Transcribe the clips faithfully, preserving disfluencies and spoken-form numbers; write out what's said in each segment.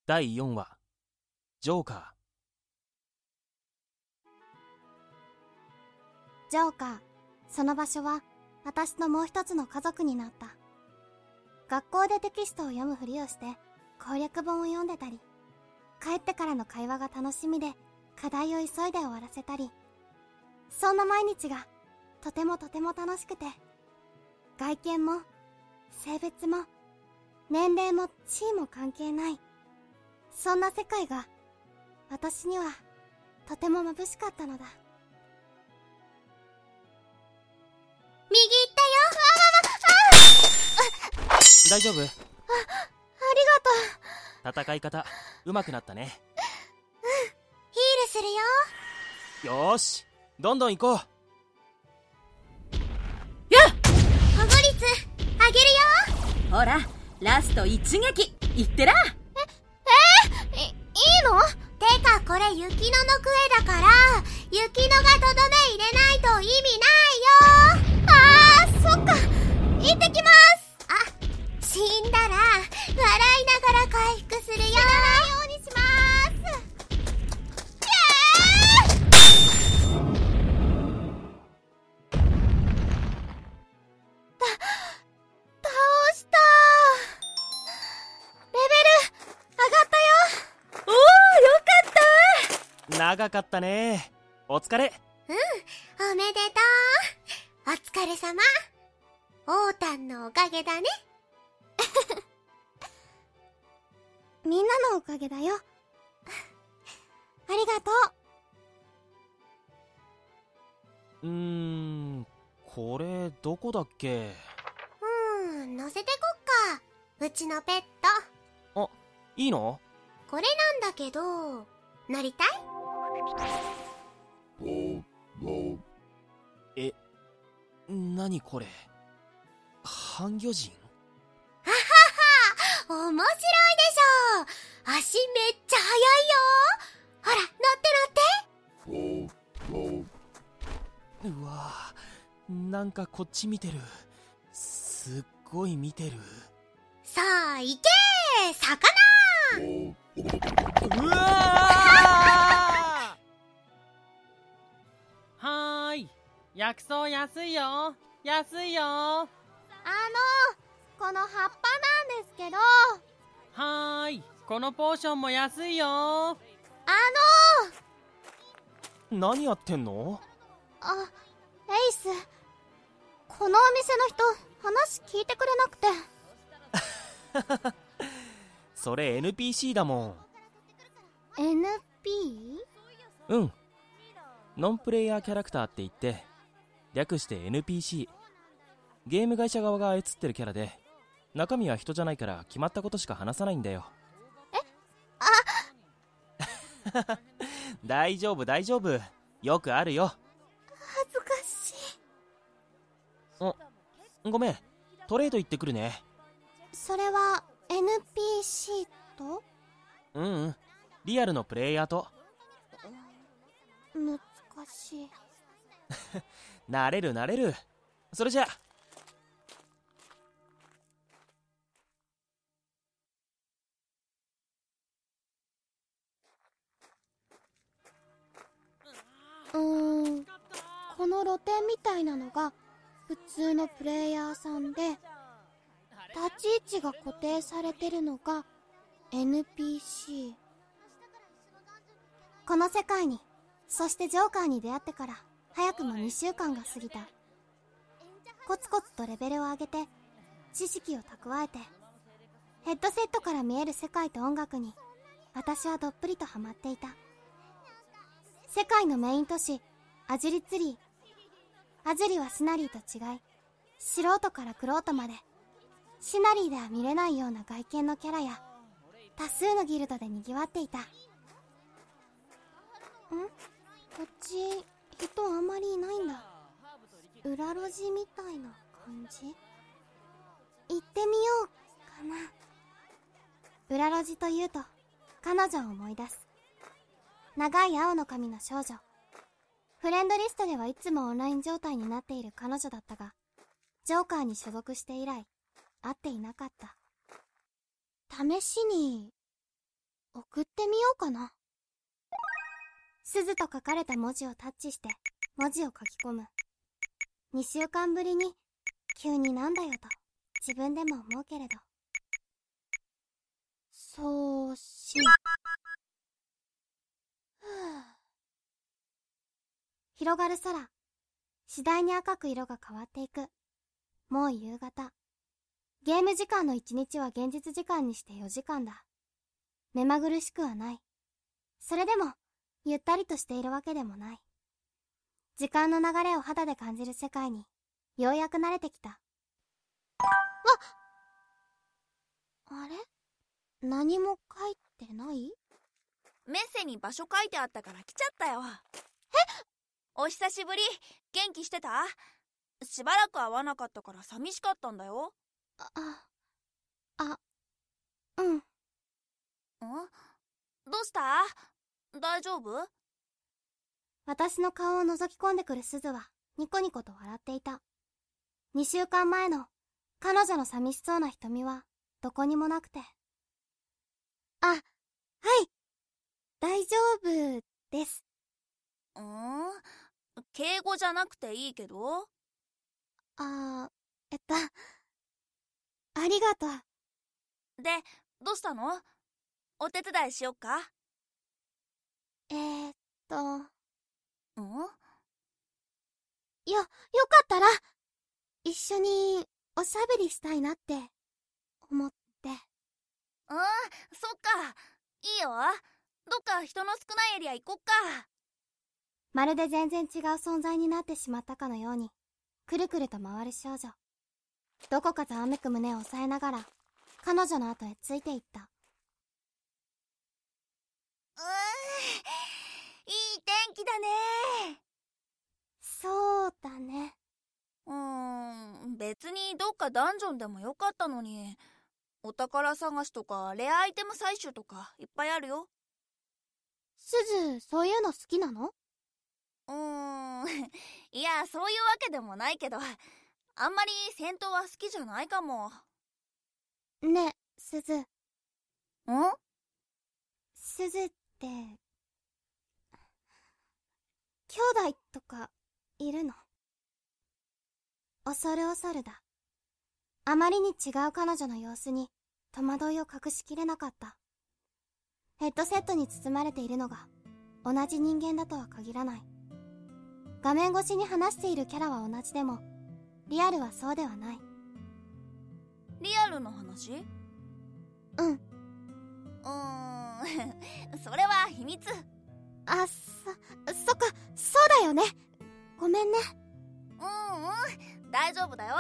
だいよんわジョーカー。ジョーカー、その場所は私のもう一つの家族になった。学校でテキストを読むふりをして攻略本を読んでたり、帰ってからの会話が楽しみで課題を急いで終わらせたり、そんな毎日がとてもとても楽しくて、外見も性別も年齢も地位も関係ない、そんな世界が私にはとても眩しかったのだ。 右行ったよ。ああああ大丈夫？あ、ありがとう。戦い方上手くなったね。 うん、ヒールするよ。 よーし、どんどん行こう。 やっ、保護率上げるよ。 ほら、ラスト一撃いってら。 え、え、い、いいの？てかこれ雪ののクエだから、雪のがとどめ入れないと意味ないよ。 あー、そっか。行ってきます。 あ、死んだら笑いながら回復するよ。 死なないようにします。た、倒した。レベル上がったよ。 おー、よかった。 長かったね。お疲れ。 うん、おめでとう。お疲れ様。オータンのおかげだね。 みんなのおかげだよ。ありがとう。うーん、これどこだっけ？ うーん、乗せてこっか。うちのペット。 あ、いいの？ これなんだけど、乗りたい？ え、なにこれ？半魚人？ ははは、面白いでしょ。足めっちゃ速いよ。ほら、乗って乗って。 うわぁ、なんかこっち見てる。すっごい見てる。 さあ、行けー、魚。 うわーはーい、薬草安いよ、安いよ。 う。あの、この葉っぱなんですけど。 はーい、このポーションも安いよ。あの何やってんの？ あ、エイス、このお店の人話聞いてくれなくて。 それ エヌピーシー だもん。 エヌピー？ うん、ノンプレイヤーキャラクターって言って略して エヌピーシー。 ゲーム会社側が操ってるキャラで、中身は人じゃないから決まったことしか話さないんだよ。 え？ あ大丈夫大丈夫、よくあるよ。 恥ずかしい。 あ、ごめん、トレード行ってくるね。 それは エヌピーシー と？ うんうん、リアルのプレイヤーと。 難しい。 慣れる慣れる。それじゃ。 うーん、この露店みたいなのが普通のプレイヤーさんで、立ち位置が固定されてるのが エヌピーシー。 この世界に、そしてジョーカーに出会ってから早くもにしゅうかんが過ぎた。コツコツとレベルを上げて知識を蓄えて、ヘッドセットから見える世界と音楽に私はどっぷりとハマっていた。世界のメイン都市アジュリツリー。アジュリはシナリーと違い、素人から玄人までシナリーでは見れないような外見のキャラや多数のギルドで賑わっていた。ん？こっち人あまりいないんだ。裏路地みたいな感じ？行ってみようかな。裏路地というと彼女を思い出す。長い青の髪の少女。フレンドリストではいつもオンライン状態になっている彼女だったが、ジョーカーに所属して以来会っていなかった。試しに送ってみようかな。鈴と書かれた文字をタッチして文字を書き込む。にしゅうかんぶりに急になんだよと自分でも思うけれど。送信。ふぅ。広がる空。次第に赤く色が変わっていく。もう夕方。ゲーム時間のいちにちは現実時間にしてよじかんだ。目まぐるしくはない。それでもゆったりとしているわけでもない。時間の流れを肌で感じる世界にようやく慣れてきた。わっ、あれ？何も書いてない？ メッセに場所書いてあったから来ちゃったよ。え？お久しぶり。元気してた？しばらく会わなかったから寂しかったんだよ。 あ、あ、うん。ん？どうした？大丈夫？ 私の顔を覗き込んでくる鈴はニコニコと笑っていた。にしゅうかんまえの彼女の寂しそうな瞳はどこにもなくて。あ、はい。大丈夫です。 ん？敬語じゃなくていいけど。 あー、えっと、ありがとう。 で、どうしたの？お手伝いしよっか？ えーっと。ん？よ、よかったら、一緒におしゃべりしたいなって思って。 うん、そっか。いいよ。どっか人の少ないエリア行こっか。 まるで全然違う存在になってしまったかのように、くるくると回る少女。どこかざわめく胸を押さえながら、彼女の後へついていった。 うーん、いい天気だね。 そうだね。 うーん、別にどっかダンジョンでもよかったのに。お宝探しとかレアアイテム採取とかいっぱいあるよ。 すず、そういうの好きなの？ うーん、いや、そういうわけでもないけど、あんまり戦闘は好きじゃないかも。 ねえ、すず。ん？すずって、兄弟とかいるの？恐る恐るだ。あまりに違う彼女の様子に戸惑いを隠しきれなかった。ヘッドセットに包まれているのが同じ人間だとは限らない。画面越しに話しているキャラは同じでも、リアルはそうではない。 リアルの話？ うん。 うーん、それは秘密。 あ、そ、そっか、そうだよね。ごめんね。 うんうん、大丈夫だよ。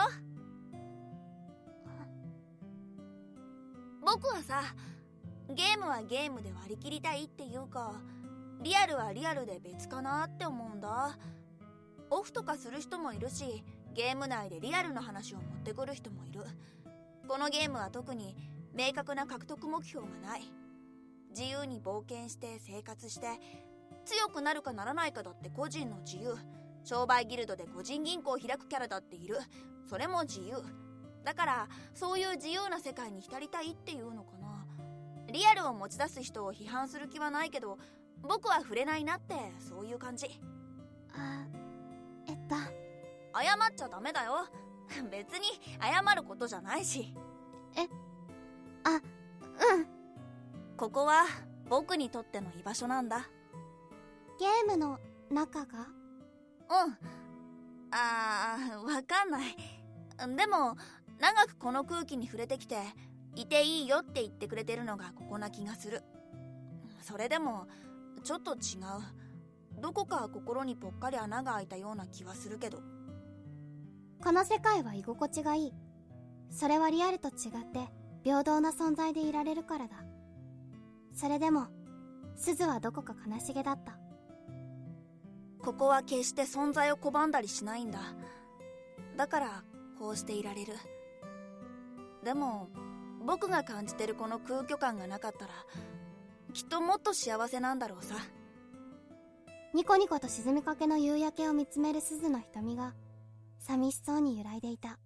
僕はさ、ゲームはゲームで割り切りたいっていうか、リアルはリアルで別かなって思うんだ。オフとかする人もいるし、ゲーム内でリアルの話を持ってくる人もいる。このゲームは特に明確な獲得目標がない。自由に冒険して生活して、強くなるかならないかだって個人の自由。商売ギルドで個人銀行を開くキャラだっている。それも自由だから、そういう自由な世界に浸りたいっていうのかな。リアルを持ち出す人を批判する気はないけど、僕は触れないなって、そういう感じ。 あ、えっと謝っちゃダメだよ。別に謝ることじゃないし。 え、あ、うん。 ここは僕にとっての居場所なんだ。 ゲームの中が？ うん。あー、わかんない。でも長くこの空気に触れてきて、いていいよって言ってくれてるのがここな気がする。それでもちょっと違う。どこか心にぽっかり穴が開いたような気はするけど。 この世界は居心地がいい。それはリアルと違って平等な存在でいられるからだ。それでもすずはどこか悲しげだった。 ここは決して存在を拒んだりしないんだ。だからこうしていられる。でも僕が感じてるこの空虚感がなかったら、きっともっと幸せなんだろうさ。 ニコニコと沈みかけの夕焼けを見つめるすずの瞳が寂しそうに揺らいでいた。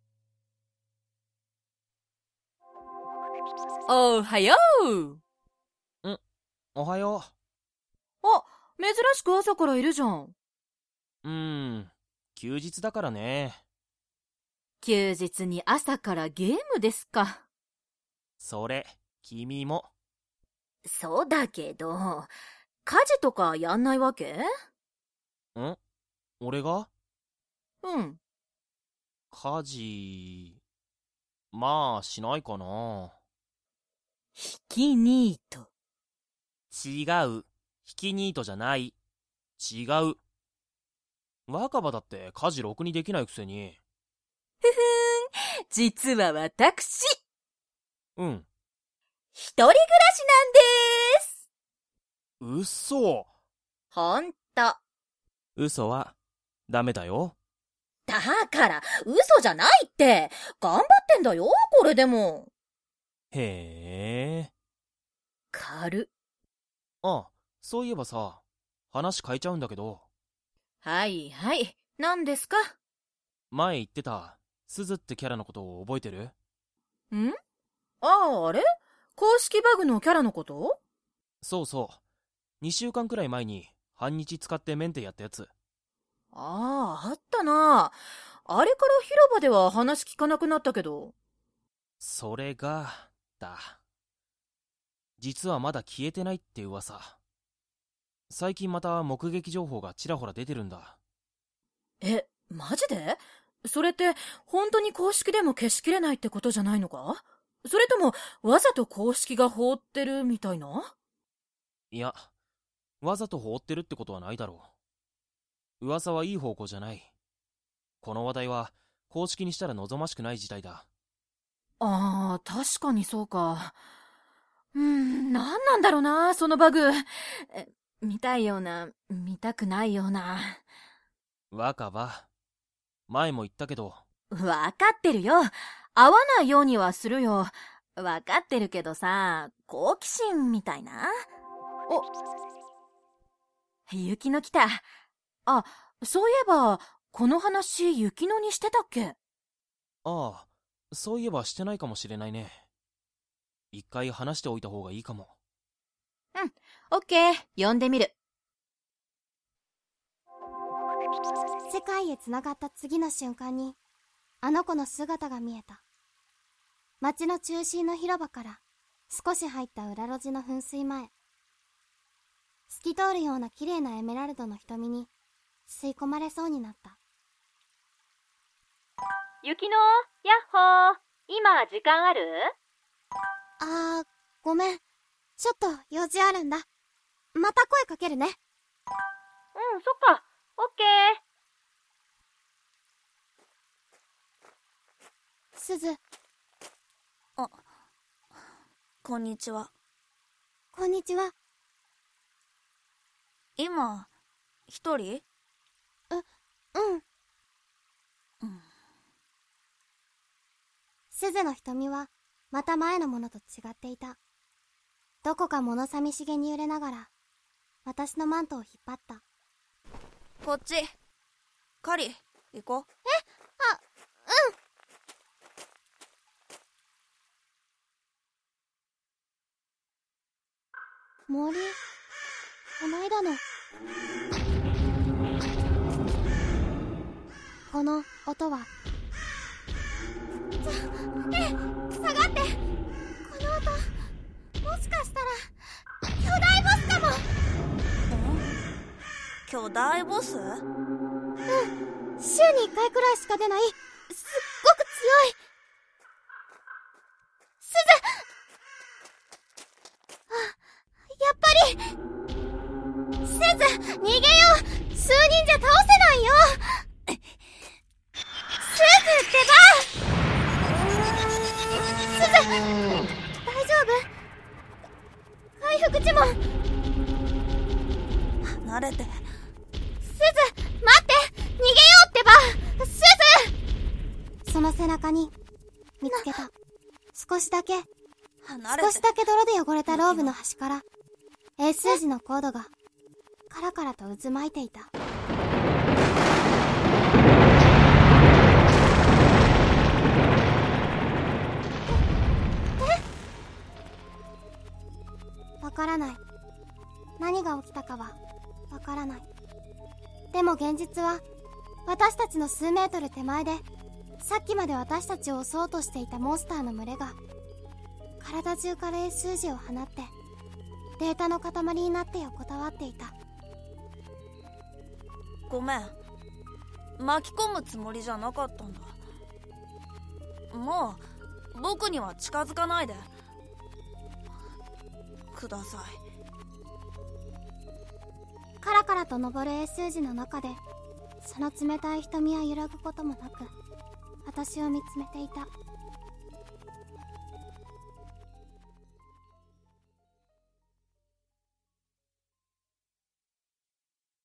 おはよう。 おはよう。あ、珍しく朝からいるじゃん。 う。うーん、休日だからね。 休日に朝からゲームですか。 それ、君も。 そうだけど、家事とかやんないわけ？ ん？俺が？ うん。 家事、まあ、しないかな。 ひきニート。 違う。ひきニートじゃない。違う。若葉だって家事ろくにできないくせに。 ふふーん、実は私。 うん。 一人暮らしなんです。 うっそ。 ほんと。 嘘はダメだよ。 だから嘘じゃないって。頑張ってんだよ、これでも。 へえ。 軽。 あ、そういえばさ、話変えちゃうんだけど。 はいはい、何ですか？ 前言ってたすずってキャラのことを覚えてる？ ん？ああ、あれ？公式バグのキャラのこと？ そうそう。にしゅうかんくらい前に半日使ってメンテやったやつ。 ああ、あったな。あれから広場では話聞かなくなったけど。 それがだ。実はまだ消えてないって噂。最近また目撃情報がちらほら出てるんだ。 え、マジで？それって本当に公式でも消しきれないってことじゃないのか？それともわざと公式が放ってるみたいな？ いや、わざと放ってるってことはないだろう。噂はいい方向じゃない。この話題は公式にしたら望ましくない事態だ。 ああ、確かにそうか。うーん、なんなんだろうな、そのバグ。え、見たいような、見たくないような。 若葉、前も言ったけど。 わかってるよ。会わないようにはするよ。わかってるけどさ、好奇心みたいな。お、雪乃来た。あ、そういえば、この話雪乃にしてたっけ？ ああ、そういえばしてないかもしれないね。一回話しておいた方がいいかも。 うん、オッケー、呼んでみる。 世界へつながった次の瞬間に、あの子の姿が見えた。町の中心の広場から少し入った裏路地の噴水前。透き通るような綺麗なエメラルドの瞳に吸い込まれそうになった。 雪乃、やっほー。今時間ある？ あー、ごめん。ちょっと用事あるんだ。また声かけるね。 うん、そっか。オッケー。すず。 あ、こんにちは。 こんにちは。 今、一人？ う、うん。 うん。 すずの瞳はまた前のものと違っていた。どこか物寂しげに揺れながら私のマントを引っ張った。 こっち。カリ、行こう。 え、あ、うん。森、この間のこの音は。ちょ、え、下がって。この音、もしかしたら巨大ボスかも。 巨大ボス？ うん、週にいっかいくらいしか出ないすっごく強い。すず、あ、やっぱり。すず、逃げよう。数人じゃ倒せないよ。すずってば。すず、大丈夫？回復呪文。 離れて。 すず、待って、逃げようってば。すず。その背中に見つけた。少しだけ離れて。 少しだけ泥で汚れたローブの端から英数字のコードがカラカラと渦巻いていた。え？わからない。 何が起きたかはわからない。でも現実は私たちの数メートル手前で、さっきまで私たちを襲おうとしていたモンスターの群れが体中から A 数字を放ってデータの塊になって横たわっていた。 ごめん、巻き込むつもりじゃなかったんだ。もう僕には近づかないでください。 カラカラと昇る A 数字の中で、その冷たい瞳は揺らぐこともなく私を見つめていた。